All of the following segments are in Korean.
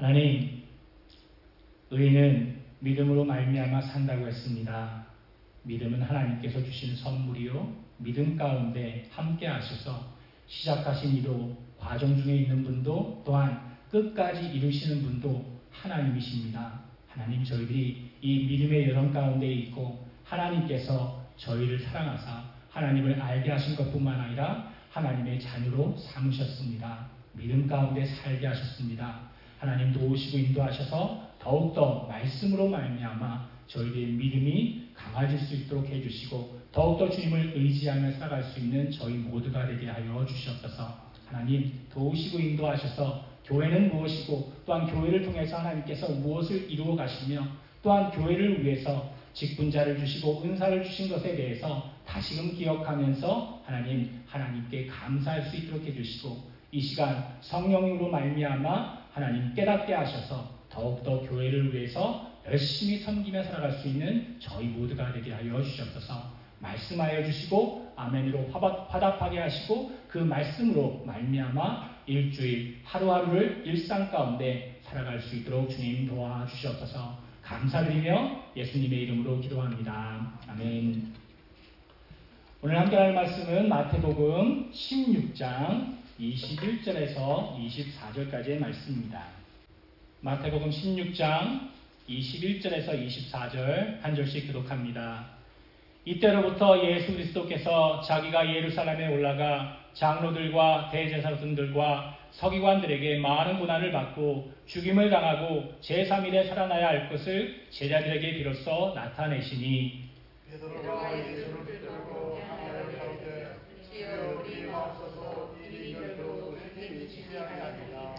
하나님, 의인은 믿음으로 말미암아 산다고 했습니다. 믿음은 하나님께서 주신 선물이요, 믿음 가운데 함께 하셔서 시작하신 이도 과정 중에 있는 분도 또한 끝까지 이루시는 분도 하나님이십니다. 하나님, 저희들이 이 믿음의 여정 가운데 있고 하나님께서 저희를 사랑하사 하나님을 알게 하신 것뿐만 아니라 하나님의 자녀로 삼으셨습니다. 믿음 가운데 살게 하셨습니다. 하나님 도우시고 인도하셔서 더욱더 말씀으로 말미암아 저희들의 믿음이 강해질 수 있도록 해주시고 더욱더 주님을 의지하며 살아갈 수 있는 저희 모두가 되게 하여 주시옵소서. 하나님 도우시고 인도하셔서 교회는 무엇이고 또한 교회를 통해서 하나님께서 무엇을 이루어 가시며 또한 교회를 위해서 직분자를 주시고 은사를 주신 것에 대해서 다시금 기억하면서 하나님께 감사할 수 있도록 해주시고 이 시간 성령으로 말미암아 하나님 깨닫게 하셔서 더욱더 교회를 위해서 열심히 섬기며 살아갈 수 있는 저희 모두가 되게 하여 주시옵소서. 말씀하여 주시고 아멘으로 화답하게 하시고 그 말씀으로 말미암아 일주일 하루하루를 일상 가운데 살아갈 수 있도록 주님 도와주시옵소서. 감사드리며 예수님의 이름으로 기도합니다. 아멘. 오늘 함께 할 말씀은 마태복음 16장 21절에서 24절까지의 말씀입니다. 마태복음 16장 21절에서 24절 한 절씩 교독합니다. 이때로부터 예수 그리스도께서 자기가 예루살렘에 올라가 장로들과 대제사장들과 서기관들에게 많은 고난을 받고 죽임을 당하고 제3일에 살아나야 할 것을 제자들에게 비로소 나타내시니 베드로가 예수를 붙들고 하나를 가로되 주여 우리 마옵소서 이 일도 우리에게 미치지 아니하리라.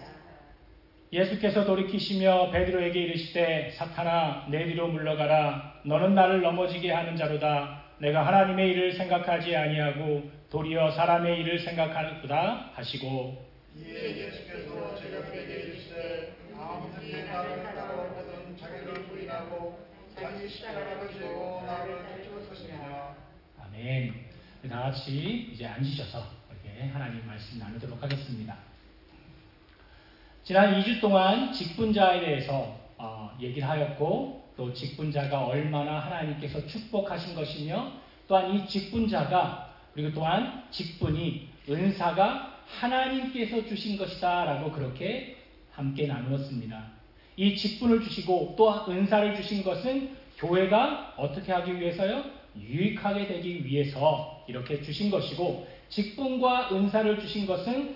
예수께서 돌이키시며 베드로에게 이르시되 사탄아 내 뒤로 물러가라. 너는 나를 넘어지게 하는 자로다. 내가 하나님의 일을 생각하지 아니하고 도리어 사람의 일을 생각하는구나 하시고 이에 예수께서 제자들에게 이르시되 아무든지 나를 따라오거든 자기를 부인하고 자기 십자가를 지고 나를 쫓으시느냐. 아멘. 다 같이 이제 앉으셔서 이렇게 하나님 말씀 나누도록 하겠습니다. 지난 2주 동안 직분자에 대해서 얘기를 하였고 또 직분자가 얼마나 하나님께서 축복하신 것이며 또한 이 직분자가 그리고 또한 직분이 은사가 하나님께서 주신 것이다 라고 그렇게 함께 나누었습니다. 이 직분을 주시고 또한 은사를 주신 것은 교회가 어떻게 하기 위해서요? 유익하게 되기 위해서 이렇게 주신 것이고 직분과 은사를 주신 것은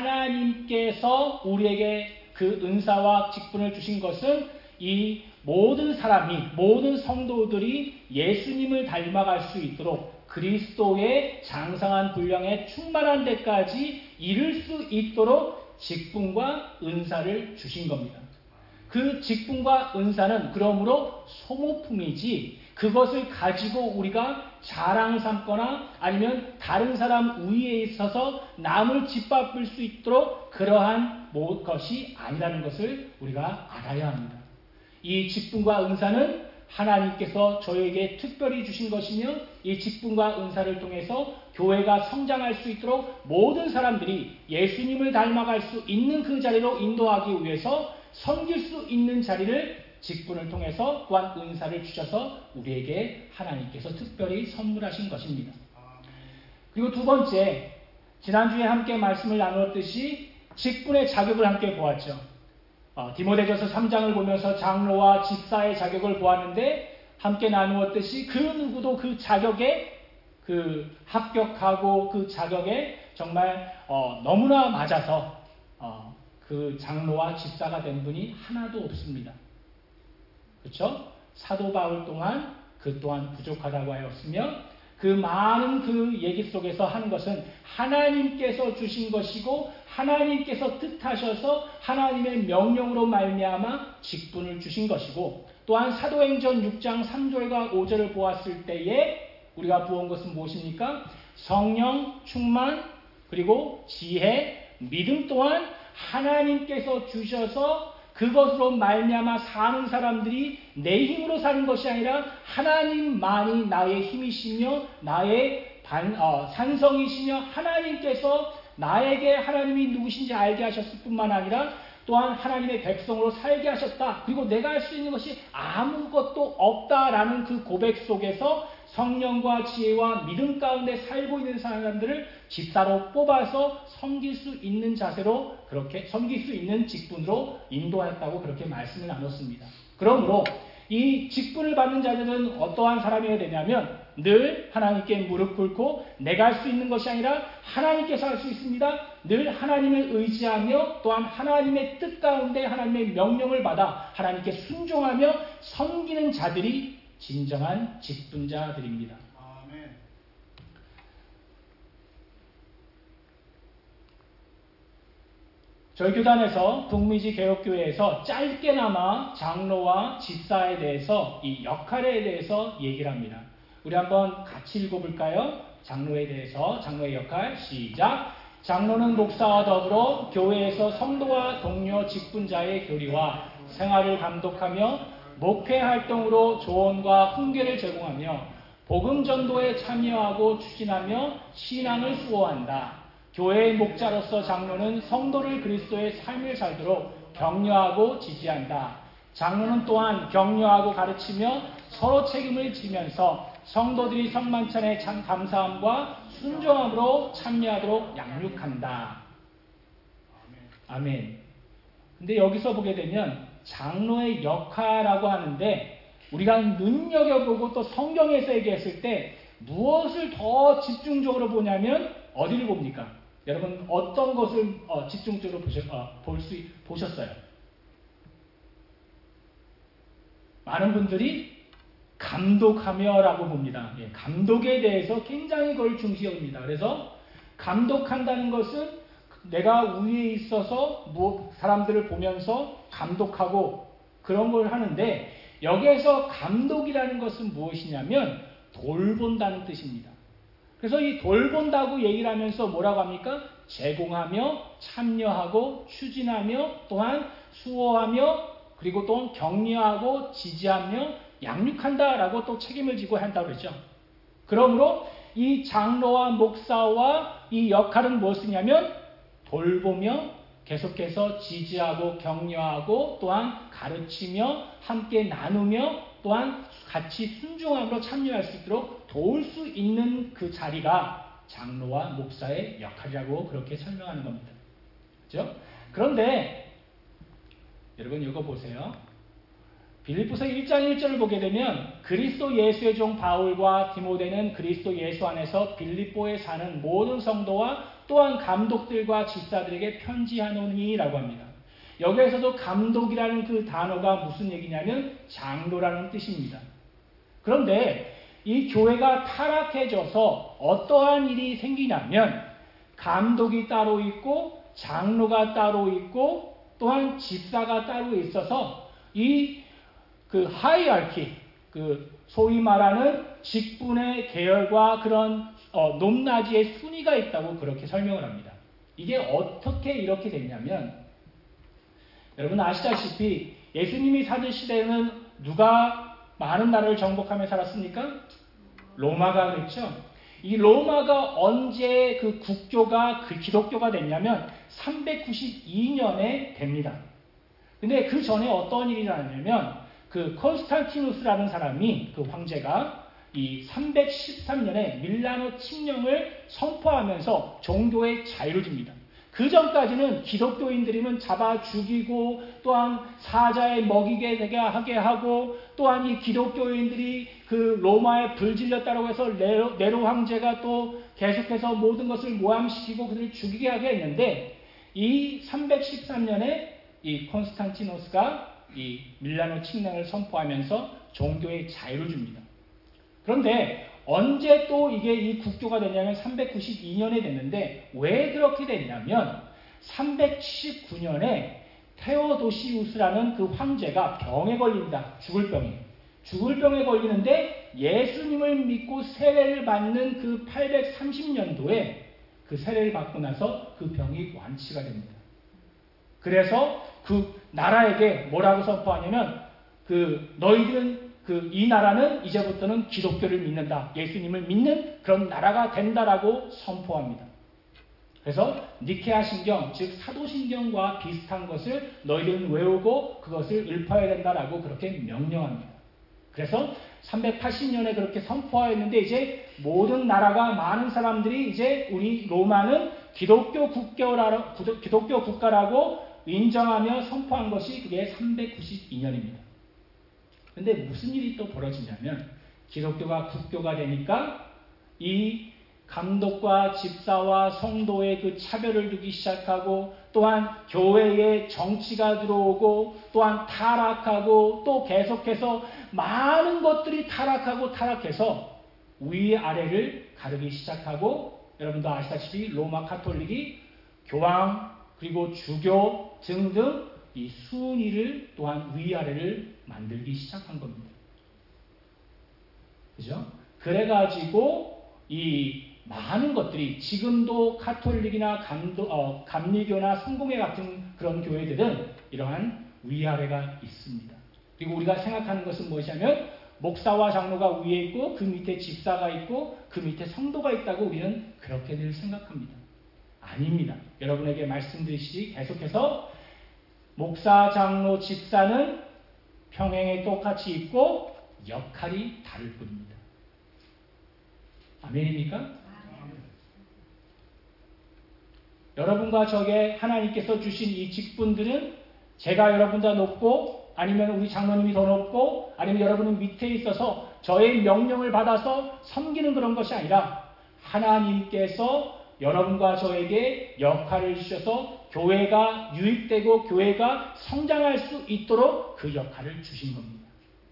하나님께서 우리에게 그 은사와 직분을 주신 것은 이 모든 사람이 모든 성도들이 예수님을 닮아갈 수 있도록 그리스도의 장성한 분량에 충만한 데까지 이를 수 있도록 직분과 은사를 주신 겁니다. 그 직분과 은사는 그러므로 소모품이지 그것을 가지고 우리가 자랑 삼거나 아니면 다른 사람 위에 있어서 남을 짓밟을 수 있도록 그러한 것이 아니라는 것을 우리가 알아야 합니다. 이 직분과 은사는 하나님께서 저에게 특별히 주신 것이며 이 직분과 은사를 통해서 교회가 성장할 수 있도록 모든 사람들이 예수님을 닮아갈 수 있는 그 자리로 인도하기 위해서 섬길 수 있는 자리를 직분을 통해서 또한 은사를 주셔서 우리에게 하나님께서 특별히 선물하신 것입니다. 그리고 두 번째, 지난주에 함께 말씀을 나누었듯이 직분의 자격을 함께 보았죠. 디모데전서 3장을 보면서 장로와 집사의 자격을 보았는데 함께 나누었듯이 그 누구도 그 자격에 그 합격하고 그 자격에 정말 너무나 맞아서 그 장로와 집사가 된 분이 하나도 없습니다. 그렇죠? 사도 바울 또한 그 또한 부족하다고 하였으며 그 많은 그 얘기 속에서 하는 것은 하나님께서 주신 것이고 하나님께서 뜻하셔서 하나님의 명령으로 말미암아 직분을 주신 것이고 또한 사도행전 6장 3절과 5절을 보았을 때에 우리가 보은 것은 무엇입니까? 성령 충만 그리고 지혜, 믿음 또한 하나님께서 주셔서 그것으로 말미암아 사는 사람들이 내 힘으로 사는 것이 아니라 하나님만이 나의 힘이시며 나의 산성이시며 하나님께서 나에게 하나님이 누구신지 알게 하셨을 뿐만 아니라 또한 하나님의 백성으로 살게 하셨다. 그리고 내가 할 수 있는 것이 아무것도 없다라는 그 고백 속에서 성령과 지혜와 믿음 가운데 살고 있는 사람들을 집사로 뽑아서 섬길 수 있는 자세로 그렇게 섬길 수 있는 직분으로 인도하였다고 그렇게 말씀을 나눴습니다. 그러므로 이 직분을 받는 자들은 어떠한 사람이어야 되냐면 늘 하나님께 무릎 꿇고 내가 할 수 있는 것이 아니라 하나님께서 할 수 있습니다. 늘 하나님을 의지하며 또한 하나님의 뜻 가운데 하나님의 명령을 받아 하나님께 순종하며 섬기는 자들이 진정한 직분자들입니다. 아멘. 저희 교단에서 북미지 개혁교회에서 짧게나마 장로와 집사에 대해서 이 역할에 대해서 얘기를 합니다. 우리 한번 같이 읽어볼까요? 장로에 대해서 장로의 역할 시작. 장로는 목사와 더불어 교회에서 성도와 동료 직분자의 교리와 생활을 감독하며 목회 활동으로 조언과 훈계를 제공하며 복음 전도에 참여하고 추진하며 신앙을 수호한다. 교회의 목자로서 장로는 성도를 그리스도의 삶을 살도록 격려하고 지지한다. 장로는 또한 격려하고 가르치며 서로 책임을 지면서 성도들이 성만찬에 감사함과 순종함으로 참여하도록 양육한다. 아멘. 근데 여기서 보게 되면 장로의 역할이라고 하는데 우리가 눈여겨보고 또 성경에서 얘기했을 때 무엇을 더 집중적으로 보냐면 어디를 봅니까? 여러분 어떤 것을 집중적으로 보셨어요? 많은 분들이 감독하며라고 봅니다. 예, 감독에 대해서 굉장히 그걸 중시합니다. 그래서 감독한다는 것은 내가 위에 있어서 사람들을 보면서 감독하고 그런 걸 하는데 여기에서 감독이라는 것은 무엇이냐면 돌본다는 뜻입니다. 그래서 이 돌본다고 얘기를 하면서 뭐라고 합니까? 제공하며 참여하고 추진하며 또한 수호하며 그리고 또 격려하고 지지하며 양육한다라고 또 책임을 지고 한다고 그랬죠. 그러므로 이 장로와 목사와 이 역할은 무엇이냐면 돌보며 계속해서 지지하고 격려하고 또한 가르치며 함께 나누며 또한 같이 순종함으로 참여할 수 있도록 도울 수 있는 그 자리가 장로와 목사의 역할이라고 그렇게 설명하는 겁니다. 그렇죠? 그런데 여러분 이거 보세요. 빌립보서 1장 1절을 보게 되면 그리스도 예수의 종 바울과 디모데는 그리스도 예수 안에서 빌립보에 사는 모든 성도와 또한 감독들과 집사들에게 편지하노니라고 합니다. 여기에서도 감독이라는 그 단어가 무슨 얘기냐면 장로라는 뜻입니다. 그런데 이 교회가 타락해져서 어떠한 일이 생기냐면 감독이 따로 있고 장로가 따로 있고 또한 집사가 따로 있어서 이 그 하이아키, 그 소위 말하는 직분의 계열과 그런 높낮이의 순위가 있다고 그렇게 설명을 합니다. 이게 어떻게 이렇게 됐냐면 여러분 아시다시피 예수님이 사는 시대에는 누가 많은 나라를 정복하며 살았습니까? 로마가 그랬죠. 이 로마가 언제 그 국교가 그 기독교가 됐냐면 392년에 됩니다. 근데 그 전에 어떤 일이 일어났냐면 그 콘스탄티누스라는 사람이 그 황제가 이 313년에 밀라노 칙령을 선포하면서 종교의 자유를 줍니다. 그 전까지는 기독교인들이면 잡아 죽이고 또한 사자에 먹이게 되게 하게 하고 또한 이 기독교인들이 그 로마에 불질렀다고 해서 네로 황제가 또 계속해서 모든 것을 모함시키고 그들을 죽이게 하게 했는데 이 313년에 이 콘스탄티노스가 이 밀라노 칙령을 선포하면서 종교의 자유를 줍니다. 그런데 언제 또 이게 이 국교가 되냐면 392년에 됐는데 왜 그렇게 됐냐면 379년에 테오도시우스라는 그 황제가 병에 걸립니다. 죽을 병에 걸리는데 예수님을 믿고 세례를 받는 그 830년도에 그 세례를 받고 나서 그 병이 완치가 됩니다. 그래서 그 나라에게 뭐라고 선포하냐면 너희들은 이 나라는 이제부터는 기독교를 믿는다. 예수님을 믿는 그런 나라가 된다라고 선포합니다. 그래서 니케아 신경, 즉 사도신경과 비슷한 것을 너희들은 외우고 그것을 읊어야 된다라고 그렇게 명령합니다. 그래서 380년에 그렇게 선포하였는데 이제 모든 나라가 많은 사람들이 이제 우리 로마는 기독교 국가라고 인정하며 선포한 것이 그게 392년입니다. 근데 무슨 일이 또 벌어지냐면 기독교가 국교가 되니까 이 감독과 집사와 성도의 그 차별을 두기 시작하고 또한 교회에 정치가 들어오고 또한 타락하고 또 계속해서 많은 것들이 타락해서 위아래를 가르기 시작하고 여러분도 아시다시피 로마 카톨릭이 교황 그리고 주교 등등 이 순위를 또한 위아래를 만들기 시작한 겁니다. 그죠? 그래가지고 이 많은 것들이 지금도 카톨릭이나 감리교나 성공회 같은 그런 교회들은 이러한 위아래가 있습니다. 그리고 우리가 생각하는 것은 무엇이냐면 목사와 장로가 위에 있고 그 밑에 집사가 있고 그 밑에 성도가 있다고 우리는 그렇게 늘 생각합니다. 아닙니다. 여러분에게 말씀드리시지 계속해서 목사, 장로, 집사는 평행에 똑같이 있고 역할이 다를 뿐입니다. 아멘입니까? 여러분과 저에게 하나님께서 주신 이 직분들은 제가 여러분보다 높고 아니면 우리 장로님이 더 높고 아니면 여러분은 밑에 있어서 저의 명령을 받아서 섬기는 그런 것이 아니라 하나님께서 여러분과 저에게 역할을 주셔서 교회가 유입되고 교회가 성장할 수 있도록 그 역할을 주신 겁니다.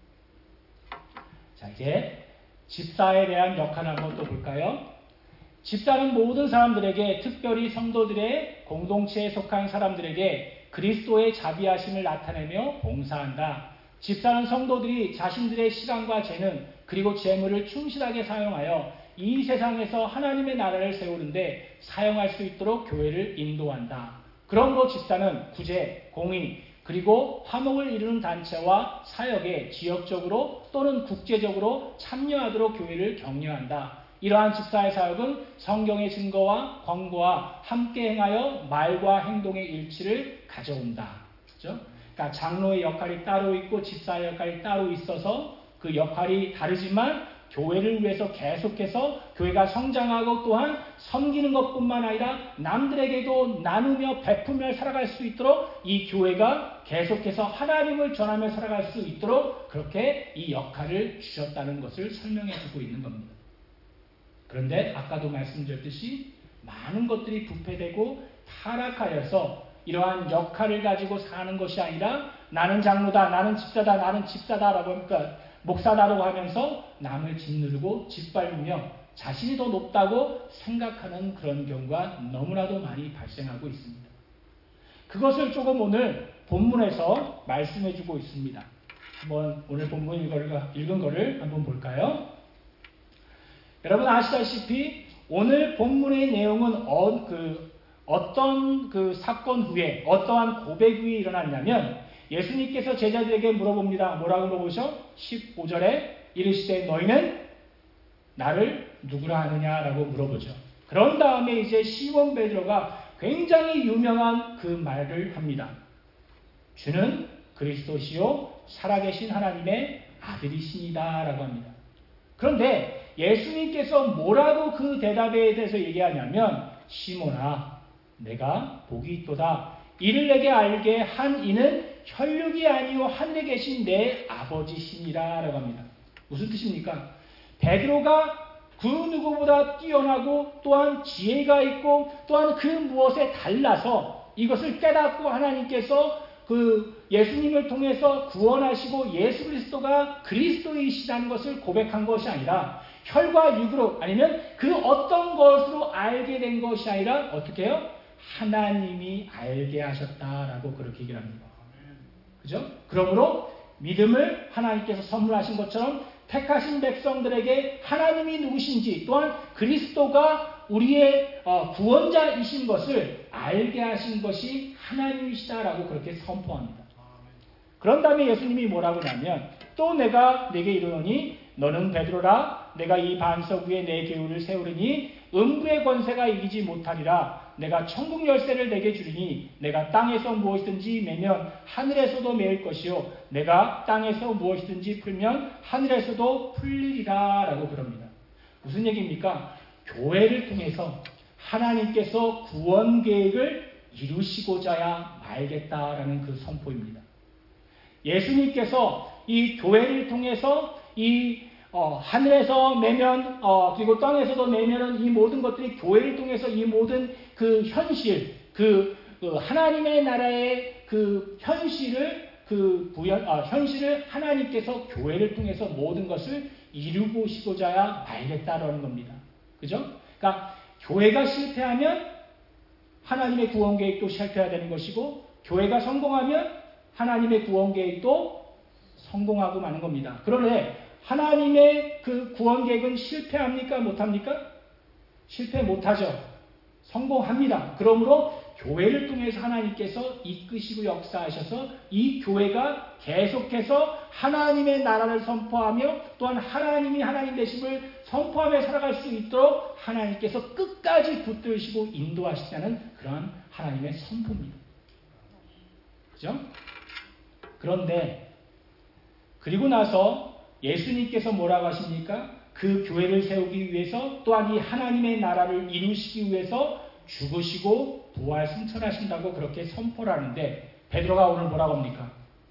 자, 이제 집사에 대한 역할을 한번 또 볼까요? 집사는 모든 사람들에게 특별히 성도들의 공동체에 속한 사람들에게 그리스도의 자비하심을 나타내며 봉사한다. 집사는 성도들이 자신들의 시간과 재능 그리고 재물을 충실하게 사용하여 이 세상에서 하나님의 나라를 세우는데 사용할 수 있도록 교회를 인도한다. 그러므로 집사는 구제, 공의 그리고 화목을 이루는 단체와 사역에 지역적으로 또는 국제적으로 참여하도록 교회를 격려한다. 이러한 집사의 사역은 성경의 증거와 권고와 함께 행하여 말과 행동의 일치를 가져온다. 그렇죠? 그러니까 장로의 역할이 따로 있고 집사의 역할이 따로 있어서 그 역할이 다르지만 교회를 위해서 계속해서 교회가 성장하고 또한 섬기는 것뿐만 아니라 남들에게도 나누며 베풀며 살아갈 수 있도록 이 교회가 계속해서 하나님을 전하며 살아갈 수 있도록 그렇게 이 역할을 주셨다는 것을 설명해 주고 있는 겁니다. 그런데 아까도 말씀드렸듯이 많은 것들이 부패되고 타락하여서 이러한 역할을 가지고 사는 것이 아니라 나는 장로다, 나는 집사다, 나는 집사다라고 하니까 목사다라고 하면서 남을 짓누르고 짓밟으며 자신이 더 높다고 생각하는 그런 경우가 너무나도 많이 발생하고 있습니다. 그것을 조금 오늘 본문에서 말씀해 주고 있습니다. 한번 오늘 본문 읽은 거를 한번 볼까요? 여러분 아시다시피 오늘 본문의 내용은 어떤 그 사건 후에 어떠한 고백 후에 일어났냐면 예수님께서 제자들에게 물어봅니다. 뭐라고 물어보셔? 15절에 이르시되 너희는 나를 누구라 하느냐라고 물어보죠. 그런 다음에 이제 시몬 베드로가 굉장히 유명한 그 말을 합니다. 주는 그리스도시요 살아계신 하나님의 아들이시니다 라고 합니다. 그런데 예수님께서 뭐라고 그 대답에 대해서 얘기하냐면 시몬아 내가 복이 있도다. 이를 내게 알게 한 이는 혈육이 아니요 하늘에 계신 내 아버지시니라 라고 합니다. 무슨 뜻입니까? 베드로가 그 누구보다 뛰어나고 또한 지혜가 있고 또한 그 무엇에 달라서 이것을 깨닫고 하나님께서 그 예수님을 통해서 구원하시고 예수 그리스도가 그리스도이시라는 것을 고백한 것이 아니라 혈과 육으로 아니면 그 어떤 것으로 알게 된 것이 아니라 어떻게 해요? 하나님이 알게 하셨다라고 그렇게 얘기를 합니다. 그죠? 그러므로 믿음을 하나님께서 선물하신 것처럼 택하신 백성들에게 하나님이 누구신지 또한 그리스도가 우리의 구원자이신 것을 알게 하신 것이 하나님이시다라고 그렇게 선포합니다. 그런 다음에 예수님이 뭐라고 하냐면 또 내가 네게 이르노니 너는 베드로라 내가 이 반석 위에 내 교회를 세우리니 음부의 권세가 이기지 못하리라. 내가 천국 열쇠를 내게 주리니 내가 땅에서 무엇이든지 매면 하늘에서도 매일 것이요 내가 땅에서 무엇이든지 풀면 하늘에서도 풀리리라 라고 그럽니다. 무슨 얘기입니까? 교회를 통해서 하나님께서 구원 계획을 이루시고자야 말겠다라는 그 선포입니다. 예수님께서 이 교회를 통해서 하늘에서 매면 그리고 땅에서도 매면은 이 모든 것들이 교회를 통해서 이 모든 그 현실 하나님의 나라의 그 현실을 현실을 하나님께서 교회를 통해서 모든 것을 이루고시고자야 말겠다라는 겁니다. 그죠? 그러니까 교회가 실패하면 하나님의 구원 계획도 실패해야 되는 것이고 교회가 성공하면 하나님의 구원 계획도 성공하고 마는 겁니다. 그런데 하나님의 그 구원 계획은 실패합니까? 못합니까? 실패 못하죠. 성공합니다. 그러므로 교회를 통해서 하나님께서 이끄시고 역사하셔서 이 교회가 계속해서 하나님의 나라를 선포하며 또한 하나님이 하나님 되심을 선포하며 살아갈 수 있도록 하나님께서 끝까지 붙들시고 인도하시다는 그러한 하나님의 선포입니다. 그죠? 그런데 그리고 나서 예수님께서 뭐라고 하십니까? 그 교회를 세우기 위해서 또한 이 하나님의 나라를 이루시기 위해서 죽으시고 부활 승천하신다고 그렇게 선포를 하는데 베드로가 오늘 뭐라고 합니까?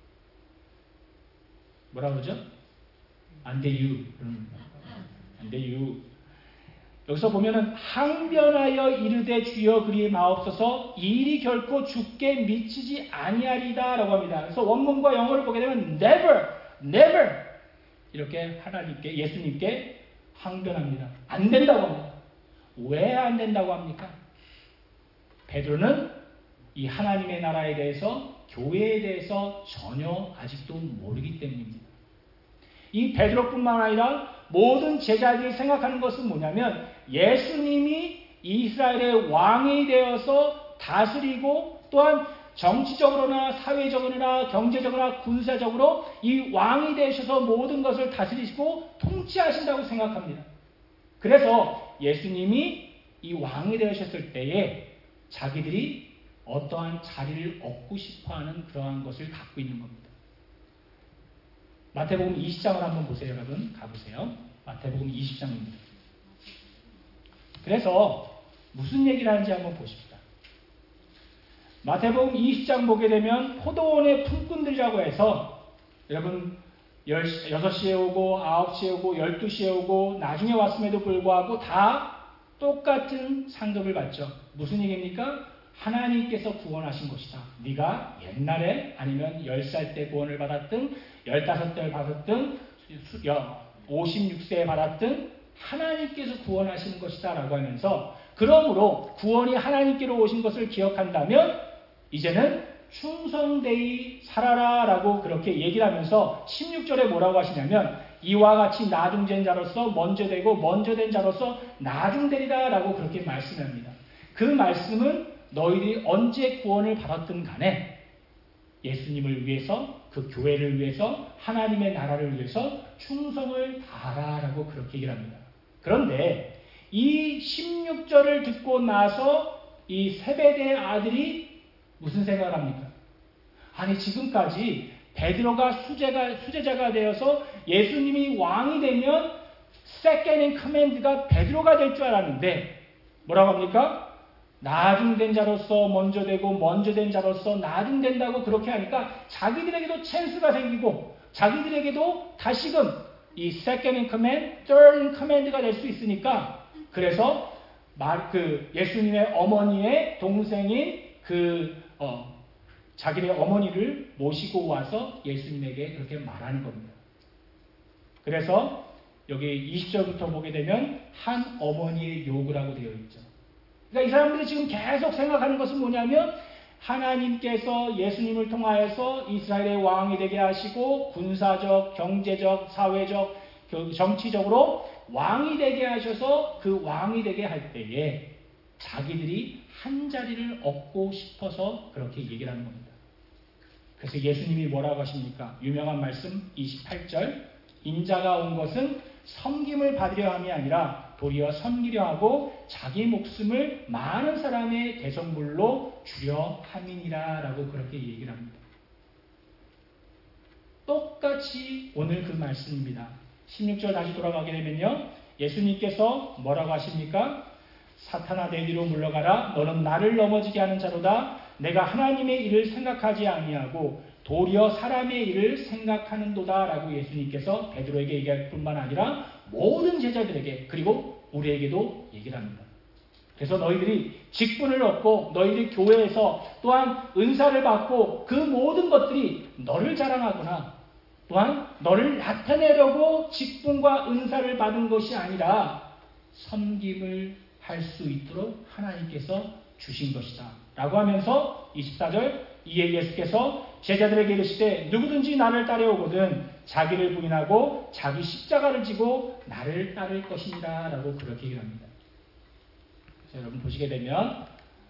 뭐라고 그러죠? 안 돼요. 안 돼요. 여기서 보면은 항변하여 이르되 주여 그리 마옵소서 이 일이 결코 죽게 미치지 아니하리다 라고 합니다. 그래서 원문과 영어를 보게 되면 never 이렇게 하나님께 예수님께 항변합니다. 안 된다고 합니다. 왜 안 된다고 합니까? 베드로는 이 하나님의 나라에 대해서 교회에 대해서 전혀 아직도 모르기 때문입니다. 이 베드로뿐만 아니라 모든 제자들이 생각하는 것은 뭐냐면 예수님이 이스라엘의 왕이 되어서 다스리고 또한 정치적으로나 사회적으로나 경제적으로나 군사적으로 이 왕이 되셔서 모든 것을 다스리시고 통치하신다고 생각합니다. 그래서 예수님이 이 왕이 되셨을 때에 자기들이 어떠한 자리를 얻고 싶어하는 그러한 것을 갖고 있는 겁니다. 마태복음 20장을 한번 보세요. 여러분 가보세요. 마태복음 20장입니다. 그래서 무슨 얘기를 하는지 한번 보십시다. 마태복음 20장 보게 되면 포도원의 품꾼들이라고 해서 여러분 6시에 오고 9시에 오고 12시에 오고 나중에 왔음에도 불구하고 다 똑같은 상급을 받죠. 무슨 얘기입니까? 하나님께서 구원하신 것이다. 네가 옛날에 아니면 10살 때 구원을 받았든 15살 받았든 56세에 받았든 하나님께서 구원하시는 것이다 라고 하면서 그러므로 구원이 하나님께로 오신 것을 기억한다면 이제는 충성되이 살아라 라고 그렇게 얘기를 하면서 16절에 뭐라고 하시냐면 이와 같이 나중된 자로서 먼저 되고 먼저 된 자로서 나중되리라 라고 그렇게 말씀합니다. 그 말씀은 너희들이 언제 구원을 받았든 간에 예수님을 위해서 그 교회를 위해서 하나님의 나라를 위해서 충성을 다하라 라고 그렇게 얘기를 합니다. 그런데 이 16절을 듣고 나서 이 세베대의 아들이 무슨 생각을 합니까? 아니 지금까지 베드로가 수제자가 되어서 예수님이 왕이 되면 second in command가 베드로가 될 줄 알았는데 뭐라고 합니까? 나중된 자로서 먼저 되고 먼저 된 자로서 나중된다고 그렇게 하니까 자기들에게도 찬스가 생기고 자기들에게도 다시금 이 second in command, third in command가 될 수 있으니까 그래서 예수님의 어머니의 동생인 자기네 어머니를 모시고 와서 예수님에게 그렇게 말하는 겁니다. 그래서 여기 20절부터 보게 되면 한 어머니의 욕을 하고 되어 있죠. 그러니까 이 사람들이 지금 계속 생각하는 것은 뭐냐면 하나님께서 예수님을 통하여서 이스라엘의 왕이 되게 하시고 군사적, 경제적, 사회적, 정치적으로 왕이 되게 하셔서 그 왕이 되게 할 때에 자기들이 한 자리를 얻고 싶어서 그렇게 얘기를 하는 겁니다. 그래서 예수님이 뭐라고 하십니까? 유명한 말씀 28절 인자가 온 것은 섬김을 받으려 함이 아니라 도리어 섬기려 하고 자기 목숨을 많은 사람의 대성물로 주려 함이니라 라고 그렇게 얘기를 합니다. 똑같이 오늘 그 말씀입니다. 16절 다시 돌아가게 되면요. 예수님께서 뭐라고 하십니까? 사탄아 내 뒤로 물러가라. 너는 나를 넘어지게 하는 자로다. 내가 하나님의 일을 생각하지 아니하고 도리어 사람의 일을 생각하는도다 라고 예수님께서 베드로에게 얘기할 뿐만 아니라 모든 제자들에게 그리고 우리에게도 얘기를 합니다. 그래서 너희들이 직분을 얻고 너희들이 교회에서 또한 은사를 받고 그 모든 것들이 너를 자랑하거나 또한 너를 나타내려고 직분과 은사를 받은 것이 아니라 섬김을 할 수 있도록 하나님께서 주신 것이다 라고 하면서 24절 이에 예수께서 제자들에게 이르시되 누구든지 나를 따라오거든 자기를 부인하고 자기 십자가를 지고 나를 따를 것이니라 라고 그렇게 얘기합니다. 여러분 보시게 되면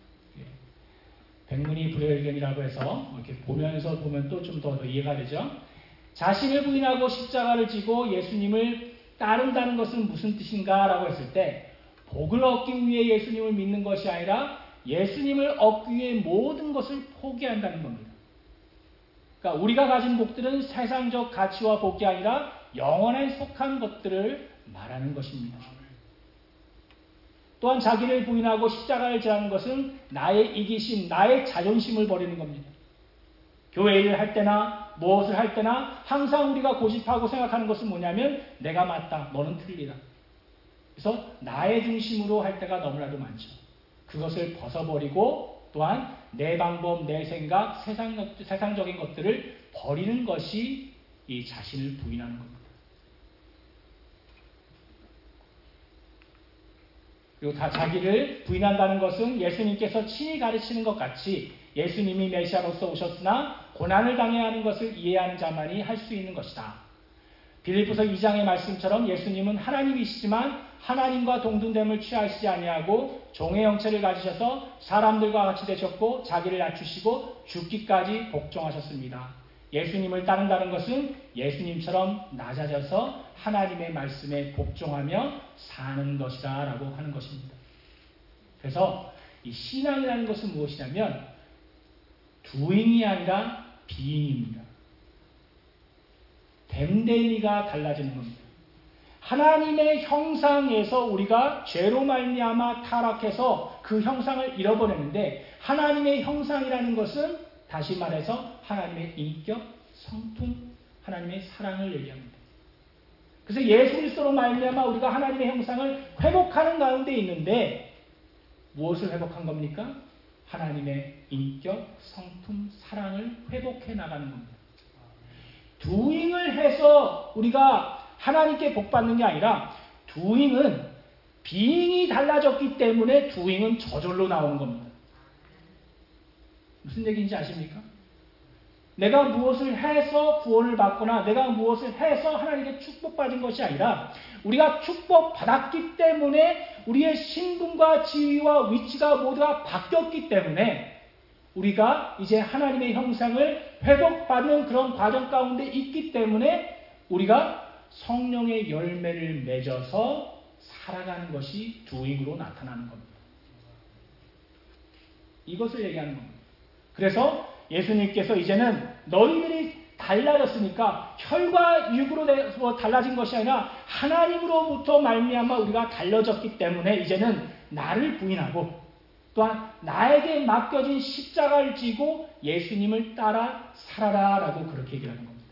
백문이 불여일견이라고 해서 이렇게 보면서 보면 또 좀 더 이해가 되죠. 자신을 부인하고 십자가를 지고 예수님을 따른다는 것은 무슨 뜻인가 라고 했을 때 복을 얻기 위해 예수님을 믿는 것이 아니라 예수님을 얻기 위해 모든 것을 포기한다는 겁니다. 그러니까 우리가 가진 복들은 세상적 가치와 복이 아니라 영원에 속한 것들을 말하는 것입니다. 또한 자기를 부인하고 십자가를 지라는 것은 나의 이기심, 나의 자존심을 버리는 겁니다. 교회 일을 할 때나 무엇을 할 때나 항상 우리가 고집하고 생각하는 것은 뭐냐면 내가 맞다, 너는 틀리다. 그래서 나의 중심으로 할 때가 너무나도 많죠. 그것을 벗어버리고 또한 내 방법, 내 생각, 세상적인 것들을 버리는 것이 이 자신을 부인하는 겁니다. 그리고 다 자기를 부인한다는 것은 예수님께서 친히 가르치는 것 같이 예수님이 메시아로서 오셨으나 고난을 당해야 하는 것을 이해하는 자만이 할 수 있는 것이다. 빌립보서 2장의 말씀처럼 예수님은 하나님이시지만 하나님과 동등됨을 취하시지 아니하고 종의 형체를 가지셔서 사람들과 같이 되셨고 자기를 낮추시고 죽기까지 복종하셨습니다. 예수님을 따른다는 것은 예수님처럼 낮아져서 하나님의 말씀에 복종하며 사는 것이다 라고 하는 것입니다. 그래서 이 신앙이라는 것은 무엇이냐면 doing이 아니라 being입니다. 됨됨이가 달라지는 겁니다. 하나님의 형상에서 우리가 죄로 말미암아 타락해서 그 형상을 잃어버렸는데 하나님의 형상이라는 것은 다시 말해서 하나님의 인격, 성품, 하나님의 사랑을 얘기합니다. 그래서 예수 그리스도로 말미암아 우리가 하나님의 형상을 회복하는 가운데 있는데 무엇을 회복한 겁니까? 하나님의 인격, 성품, 사랑을 회복해 나가는 겁니다. doing을 해서 우리가 하나님께 복받는 게 아니라 doing은 being이 달라졌기 때문에 doing은 저절로 나오는 겁니다. 무슨 얘기인지 아십니까? 내가 무엇을 해서 구원을 받거나 내가 무엇을 해서 하나님께 축복받은 것이 아니라 우리가 축복받았기 때문에 우리의 신분과 지위와 위치가 모두가 바뀌었기 때문에 우리가 이제 하나님의 형상을 회복받는 그런 과정 가운데 있기 때문에 우리가 성령의 열매를 맺어서 살아가는 것이 doing으로 나타나는 겁니다. 이것을 얘기하는 겁니다. 그래서 예수님께서 이제는 너희들이 달라졌으니까 혈과 육으로 달라진 것이 아니라 하나님으로부터 말미암아 우리가 달라졌기 때문에 이제는 나를 부인하고 또한 나에게 맡겨진 십자가를 지고 예수님을 따라 살아라 라고 그렇게 얘기하는 겁니다.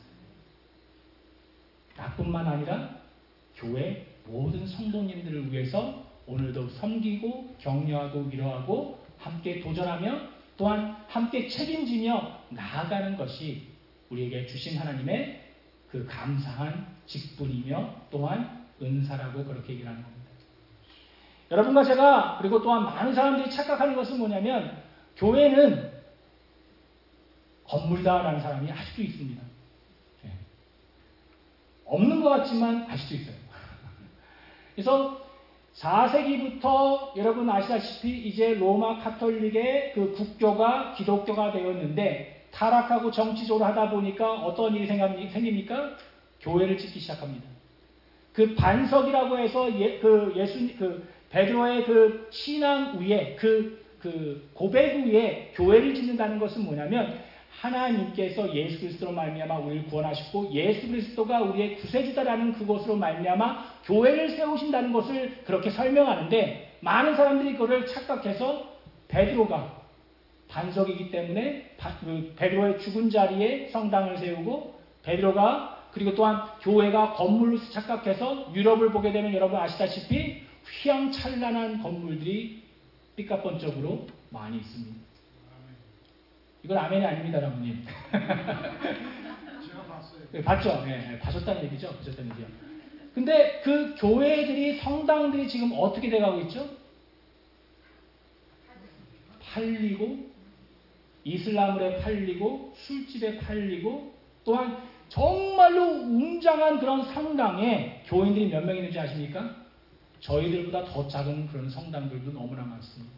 나뿐만 아니라 교회 모든 성도님들을 위해서 오늘도 섬기고 격려하고 위로하고 함께 도전하며 또한 함께 책임지며 나아가는 것이 우리에게 주신 하나님의 그 감사한 직분이며 또한 은사라고 그렇게 얘기를 하는 겁니다. 여러분과 제가 그리고 또한 많은 사람들이 착각하는 것은 뭐냐면 교회는 건물다라는 사람이 아직도 있습니다. 없는 것 같지만 아직도 있어요. 그래서 4세기부터 여러분 아시다시피 이제 로마 카톨릭의 그 국교가 기독교가 되었는데 타락하고 정치적으로 하다 보니까 어떤 일이 생깁니까? 교회를 짓기 시작합니다. 그 반석이라고 해서 베드로의 그 신앙 위에 그 고백 위에 교회를 짓는다는 것은 뭐냐면 하나님께서 예수 그리스도로 말미암아 우리를 구원하셨고 예수 그리스도가 우리의 구세주다라는 그것으로 말미암아 교회를 세우신다는 것을 그렇게 설명하는데 많은 사람들이 그것을 착각해서 베드로가 반석이기 때문에 베드로의 죽은 자리에 성당을 세우고 베드로가 그리고 또한 교회가 건물로 착각해서 유럽을 보게 되면 여러분 아시다시피 휘황찬란한 건물들이 삐까뻔쩍으로 많이 있습니다. 이건 아멘이 아닙니다, 여러분님. 제가 봤어요. 봤죠? 네, 봐셨다는 얘기죠. 보셨다는 얘기죠. 근데 그 교회들이, 성당들이 지금 어떻게 돼가고 있죠? 팔리고, 이슬람을에 팔리고, 술집에 팔리고, 또한 정말로 웅장한 그런 성당에 교인들이 몇 명 있는지 아십니까? 저희들보다 더 작은 그런 성당들도 너무나 많습니다.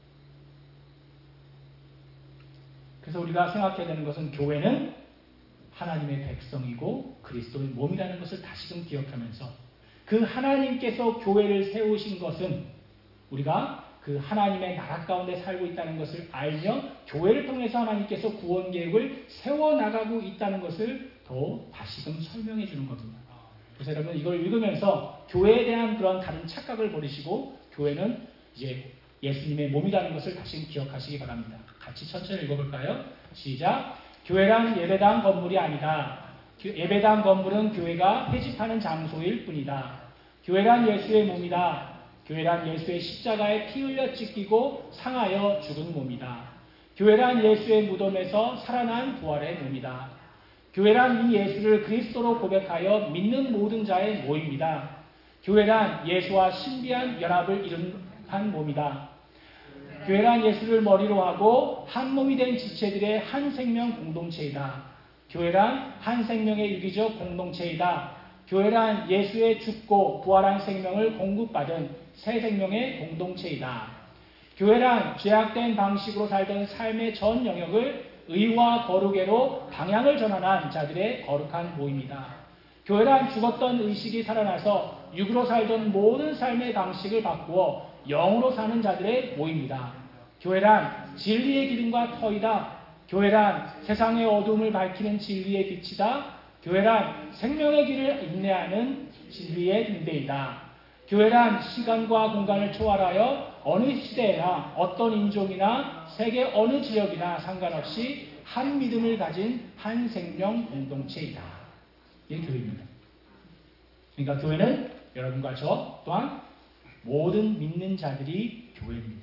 그래서 우리가 생각해야 되는 것은 교회는 하나님의 백성이고 그리스도의 몸이라는 것을 다시금 기억하면서 그 하나님께서 교회를 세우신 것은 우리가 그 하나님의 나라 가운데 살고 있다는 것을 알며 교회를 통해서 하나님께서 구원 계획을 세워나가고 있다는 것을 더 다시금 설명해 주는 겁니다. 그래서 여러분 이걸 읽으면서 교회에 대한 그런 다른 착각을 버리시고 교회는 이제 예수님의 몸이라는 것을 다시 기억하시기 바랍니다. 같이 천천히 읽어볼까요? 시작. 교회란 예배당 건물이 아니다. 예배당 건물은 교회가 회집하는 장소일 뿐이다. 교회란 예수의 몸이다. 교회란 예수의 십자가에 피 흘려 찢기고 상하여 죽은 몸이다. 교회란 예수의 무덤에서 살아난 부활의 몸이다. 교회란 이 예수를 그리스도로 고백하여 믿는 모든 자의 모임이다. 교회란 예수와 신비한 연합을 이룬 몸이다. 교회란 예수를 머리로 하고 한 몸이 된 지체들의 한 생명 공동체이다. 교회란 한 생명의 유기적 공동체이다. 교회란 예수의 죽고 부활한 생명을 공급받은 새 생명의 공동체이다. 교회란 죄악된 방식으로 살던 삶의 전 영역을 의와 거룩에로 방향을 전환한 자들의 거룩한 모임이다. 교회란 죽었던 의식이 살아나서 육으로 살던 모든 삶의 방식을 바꾸어 영으로 사는 자들의 모임이다. 교회란 진리의 기름과 터이다. 교회란 세상의 어둠을 밝히는 진리의 빛이다. 교회란 생명의 길을 인내하는 진리의 등대이다. 교회란 시간과 공간을 초월하여 어느 시대나 어떤 인종이나 세계 어느 지역이나 상관없이 한 믿음을 가진 한 생명 공동체이다. 이게 교회입니다. 그러니까 교회는 여러분과 저 또한 모든 믿는 자들이 교회입니다.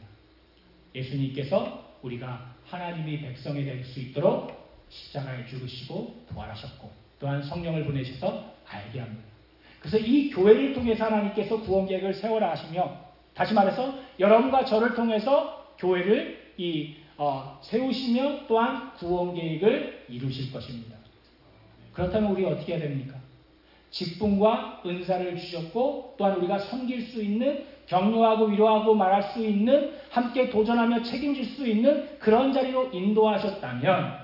예수님께서 우리가 하나님의 백성이 될 수 있도록 십자가에 죽으시고 부활하셨고 또한 성령을 보내셔서 알게 합니다. 그래서 이 교회를 통해서 하나님께서 구원 계획을 세워라 하시며 다시 말해서 여러분과 저를 통해서 교회를 세우시며 또한 구원 계획을 이루실 것입니다. 그렇다면 우리 어떻게 해야 됩니까? 직분과 은사를 주셨고 또한 우리가 섬길 수 있는 격려하고 위로하고 말할 수 있는 함께 도전하며 책임질 수 있는 그런 자리로 인도하셨다면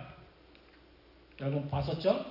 여러분 봤었죠?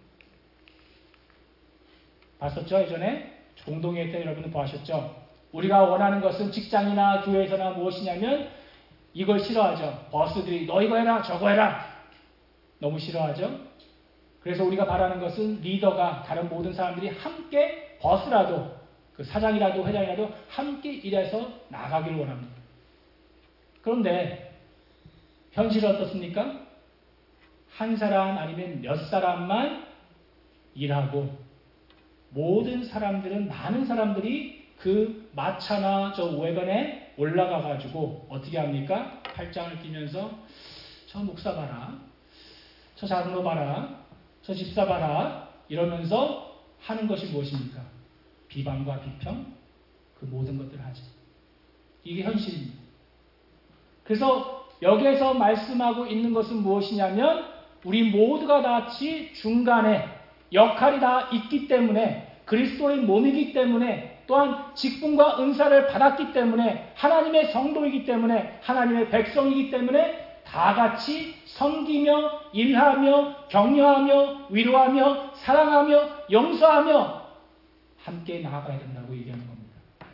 봤었죠? 예전에 공동회의 때 여러분은 보셨죠? 우리가 원하는 것은 직장이나 교회에서나 무엇이냐면 이걸 싫어하죠. 버스들이 너 이거 해라 저거 해라 너무 싫어하죠. 그래서 우리가 바라는 것은 리더가 다른 모든 사람들이 함께 버스라도 그 사장이라도 회장이라도 함께 일해서 나가기를 원합니다. 그런데 현실은 어떻습니까? 한 사람 아니면 몇 사람만 일하고 모든 사람들은 많은 사람들이 그 마차나 저 외관에 올라가 가지고 어떻게 합니까? 팔짱을 끼면서 저 목사 봐라 저 장로 봐라 저 집사 봐라 이러면서 하는 것이 무엇입니까? 비방과 비평 그 모든 것들을 하죠. 이게 현실입니다. 그래서 여기에서 말씀하고 있는 것은 무엇이냐면 우리 모두가 같이 중간에 역할이 다 있기 때문에 그리스도의 몸이기 때문에 또한 직분과 은사를 받았기 때문에 하나님의 성도이기 때문에 하나님의 백성이기 때문에 다 같이 섬기며 일하며 격려하며 위로하며 사랑하며 용서하며 함께 나아가야 된다고 얘기하는 겁니다.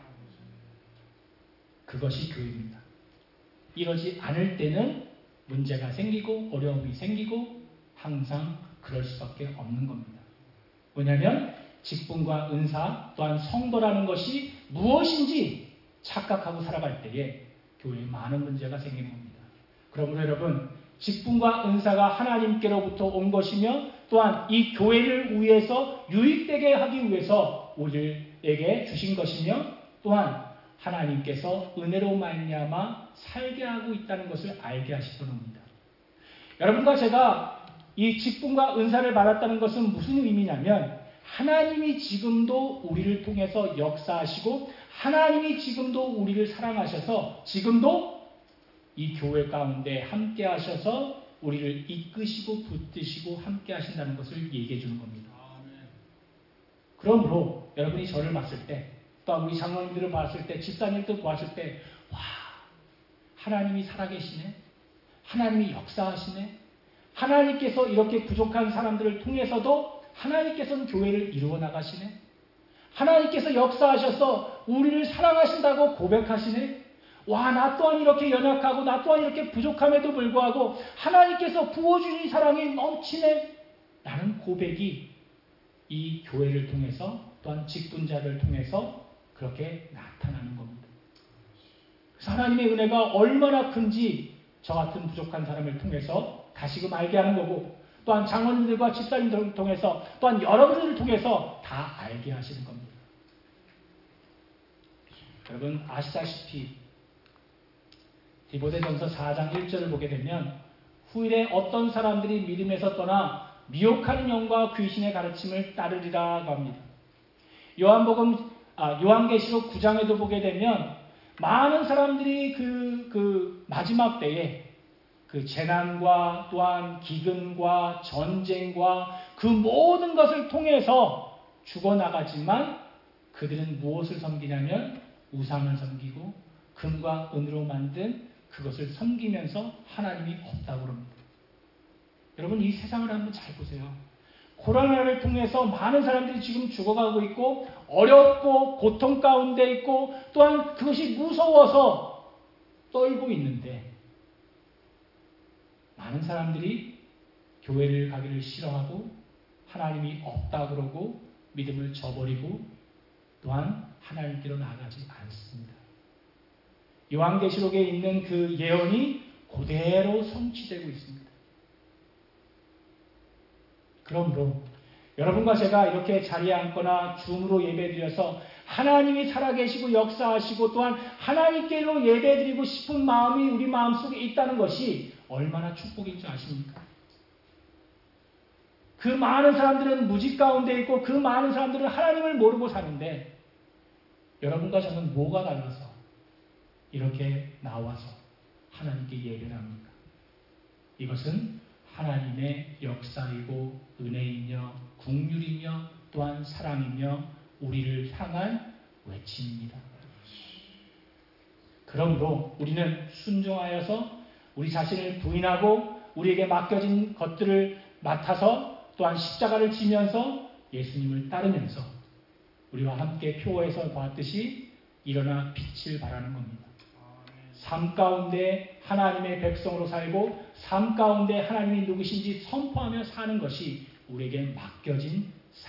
그것이 교회입니다. 이러지 않을 때는 문제가 생기고 어려움이 생기고 항상 그럴 수밖에 없는 겁니다. 왜냐하면 직분과 은사 또한 성도라는 것이 무엇인지 착각하고 살아갈 때에 교회에 많은 문제가 생기는 겁니다. 그러므로 여러분, 직분과 은사가 하나님께로부터 온 것이며 또한 이 교회를 위해서 유익되게 하기 위해서 우리에게 주신 것이며 또한 하나님께서 은혜로 말미암아 살게 하고 있다는 것을 알게 하시던 겁니다. 여러분과 제가 이 직분과 은사를 받았다는 것은 무슨 의미냐면 하나님이 지금도 우리를 통해서 역사하시고 하나님이 지금도 우리를 사랑하셔서 지금도 이 교회 가운데 함께 하셔서 우리를 이끄시고 붙드시고 함께 하신다는 것을 얘기해 주는 겁니다. 그러므로 여러분이 저를 봤을 때 또 우리 장로님들을 봤을 때 집사님들 보았을 때 와, 하나님이 살아계시네. 하나님이 역사하시네. 하나님께서 이렇게 부족한 사람들을 통해서도 하나님께서는 교회를 이루어 나가시네. 하나님께서 역사하셔서 우리를 사랑하신다고 고백하시네. 와, 나 또한 이렇게 연약하고 나 또한 이렇게 부족함에도 불구하고 하나님께서 부어주신 사랑이 넘치네. 라는 고백이 이 교회를 통해서 또한 직분자를 통해서 그렇게 나타나는 겁니다. 그래서 하나님의 은혜가 얼마나 큰지 저 같은 부족한 사람을 통해서 다시금 알게 하는 거고 또한 장로님들과 집사님들을 통해서 또한 여러분들을 통해서 다 알게 하시는 겁니다. 여러분 아시다시피 디모데전서 4장 1절을 보게 되면 후일에 어떤 사람들이 믿음에서 떠나 미혹하는 영과 귀신의 가르침을 따르리라고 합니다. 요한계시록 9장에도 보게 되면 많은 사람들이 그 마지막 때에 그 재난과 또한 기근과 전쟁과 그 모든 것을 통해서 죽어나가지만 그들은 무엇을 섬기냐면 우상을 섬기고 금과 은으로 만든 그것을 섬기면서 하나님이 없다고 합니다. 여러분 이 세상을 한번 잘 보세요. 코로나를 통해서 많은 사람들이 지금 죽어가고 있고 어렵고 고통 가운데 있고 또한 그것이 무서워서 떨고 있는데 많은 사람들이 교회를 가기를 싫어하고 하나님이 없다 그러고 믿음을 저버리고 또한 하나님께로 나아가지 않습니다. 요한계시록에 있는 그 예언이 그대로 성취되고 있습니다. 그러므로 여러분과 제가 이렇게 자리에 앉거나 줌으로 예배드려서 하나님이 살아계시고 역사하시고 또한 하나님께로 예배드리고 싶은 마음이 우리 마음속에 있다는 것이 얼마나 축복인 줄 아십니까? 그 많은 사람들은 무직 가운데 있고 그 많은 사람들은 하나님을 모르고 사는데 여러분과 저는 뭐가 달라서 이렇게 나와서 하나님께 예배를 합니까? 이것은 하나님의 역사이고 은혜이며 긍휼이며 또한 사랑이며 우리를 향한 외침입니다. 그러므로 우리는 순종하여서 우리 자신을 부인하고 우리에게 맡겨진 것들을 맡아서 또한 십자가를 지면서 예수님을 따르면서 우리와 함께 표어에서 봤듯이 일어나 빛을 발하는 겁니다. 삶 가운데 하나님의 백성으로 살고 삶 가운데 하나님이 누구신지 선포하며 사는 것이 우리에게 맡겨진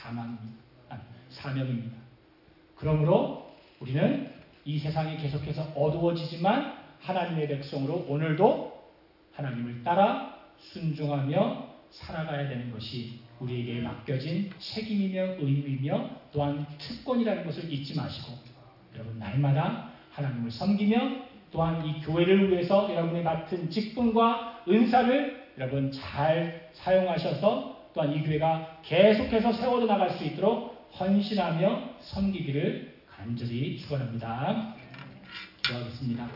사명입니다. 그러므로 우리는 이 세상이 계속해서 어두워지지만 하나님의 백성으로 오늘도 하나님을 따라 순종하며 살아가야 되는 것이 우리에게 맡겨진 책임이며 의무이며 또한 특권이라는 것을 잊지 마시고 여러분 날마다 하나님을 섬기며 또한 이 교회를 위해서 여러분이 맡은 직분과 은사를 여러분 잘 사용하셔서 또한 이 교회가 계속해서 세워져 나갈 수 있도록 헌신하며 섬기기를 간절히 축원합니다. 기도하겠습니다.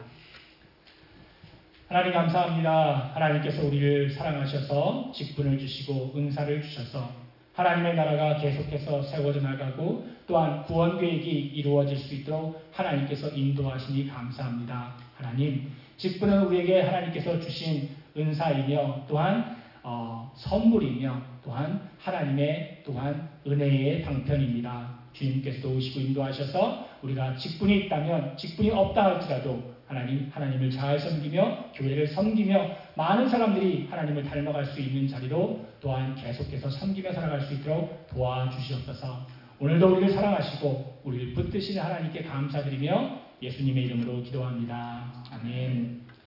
하나님 감사합니다. 하나님께서 우리를 사랑하셔서 직분을 주시고 은사를 주셔서 하나님의 나라가 계속해서 세워져 나가고 또한 구원 계획이 이루어질 수 있도록 하나님께서 인도하시니 감사합니다. 하나님, 직분은 우리에게 하나님께서 주신 은사이며 또한 선물이며 또한 하나님의 또한 은혜의 방편입니다. 주님께서 도우시고 인도하셔서 우리가 직분이 있다면 직분이 없다 할지라도 하나님을 잘 섬기며 교회를 섬기며 많은 사람들이 하나님을 닮아갈 수 있는 자리로 또한 계속해서 섬기며 살아갈 수 있도록 도와주시옵소서. 오늘도 우리를 사랑하시고 우리를 붙드시는 하나님께 감사드리며 예수님의 이름으로 기도합니다. 아멘.